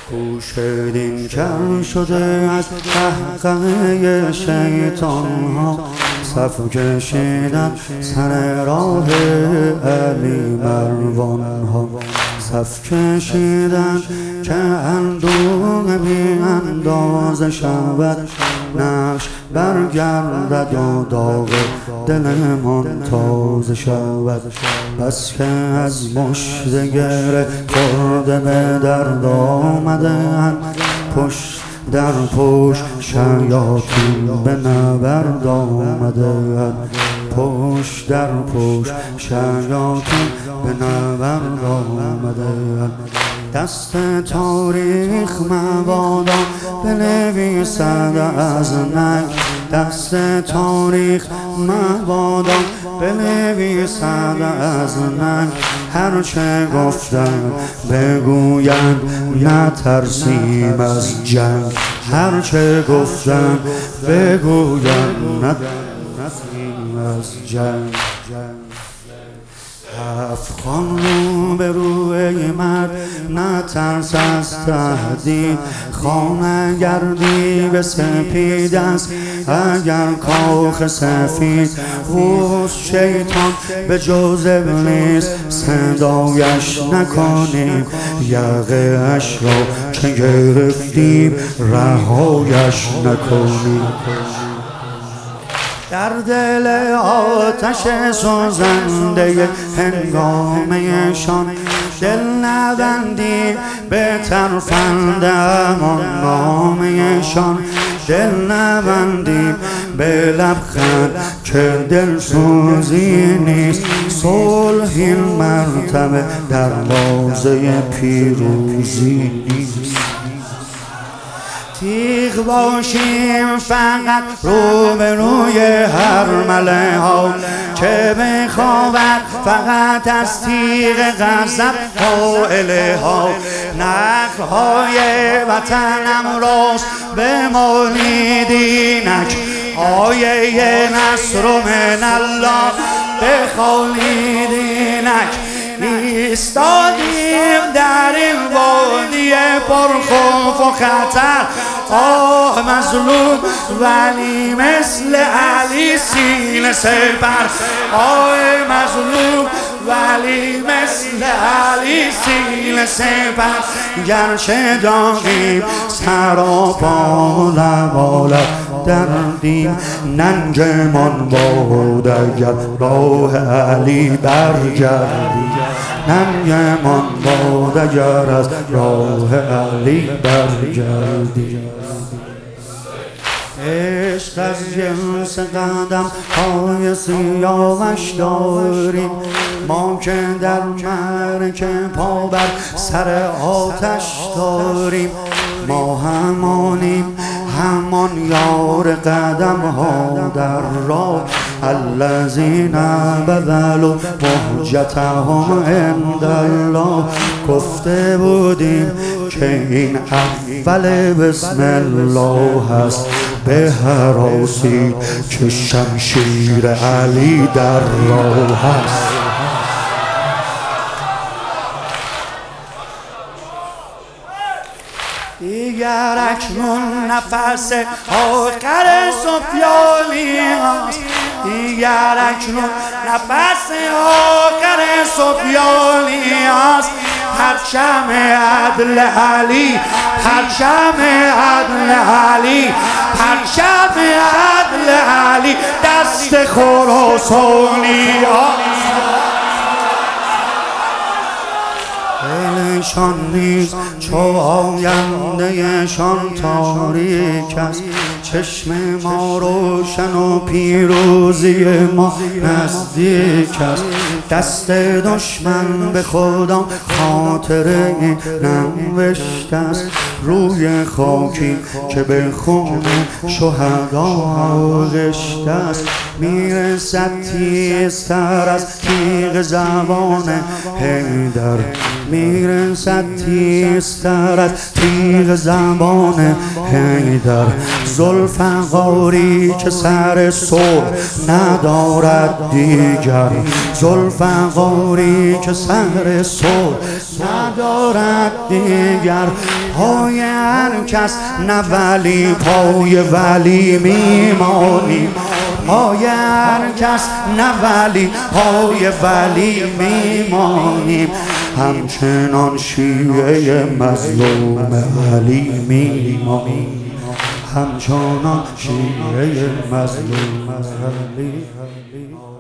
گوشه کر شده از قهقه شیطان ها، صف کشیدن سر راه علی مروان ها، صف کشیدن که اندوه بی اندازه شود، نقش برگردد و داغ دلمان تازه شود. بس که از مشت گره خورده به درد آمدن، پشت در پشت شیاطین به نبرد آمدن، پشت در پشت شیاطین به نبرد آمدن. دست تاریخ مبادا بنویسد از ننگ، دست تاریخ مبادا بنویسد از ننگ. هرچه گفتن بگویند نترسیم از جنگ، هرچه گفتن بگویند نترسیم از جنگ. افغان رو به روی مرد نترس از تهدید، خانه گردی به سپید است اگر کاخ سفید. اوست شیطان به جز ابلیس صدایش نکنیم، یقه اش را که گرفتیم رهایش نکنیم. در دل آتش سوزنده هنگامه‌شان، دل نبندی به ترفند امان نامه‌شان، دل نبندی به لبخند که دل سوزی نیست. صلح این مرتبه دروازه پیروزی نیست. تیغ باشیم فقط روبروی هر مله ها، که بخوابد فقط از تیغ غضب قائله ها. نخل‌های وطنم راست بمالیدینک، آیه نصر من الله بخوالیدینک. ایستادیم در این وادی پرخوف و خطر، آه مظلوم ولی مثل علی سینه سپر، آه مظلوم ولی مثل علی سینه سپر. گرچه داغیم سراپا لبالب دردیم، ننجمان باد اگر راه علی برگردیم، ننجمان باد اگر از راه علی برگردیم. عشق از جنس قدم های سیاوش داریم، ما که در مرک پا بر سر آتش داریم. ما همانیم همان یار قدم ها در راه، الذین بذلوا مهجتهم عند الله. گفته بودیم که این اول بسم الله هست، به هراسی که شمشیر علی در راه هست. دیگر اکنون نفس آخر سفیانی هست، دیگر اکنون نفس آخر سفیانی هست. پرچم عدل علی، پرچم عدل علی، پرچم عدل علی دست خراسانی هست. دلشان نیز چو آینده شان تاریک است، چشم ما روشن و پیروزی ما نزدیک است. دست دشمن به خدا خاطره ننوشته است، روی خاکی که به خون شهدا آغشته است. میرسد تیزتر از تیغ تیغ زبان حیدر میرسد تیزتر از تیغ زبان حیدر. ذوالفقاری که سر سر ندارد دیگر، ذوالفقاری که سر سر ندارد دیگر. پای هر کس نه ولی پای ولی میمانی، پای هر کس نه ولی پای ولی میمانیم. همچنان شیعه مظلوم علی میمانیم، همچنان شیعه مظلوم علی.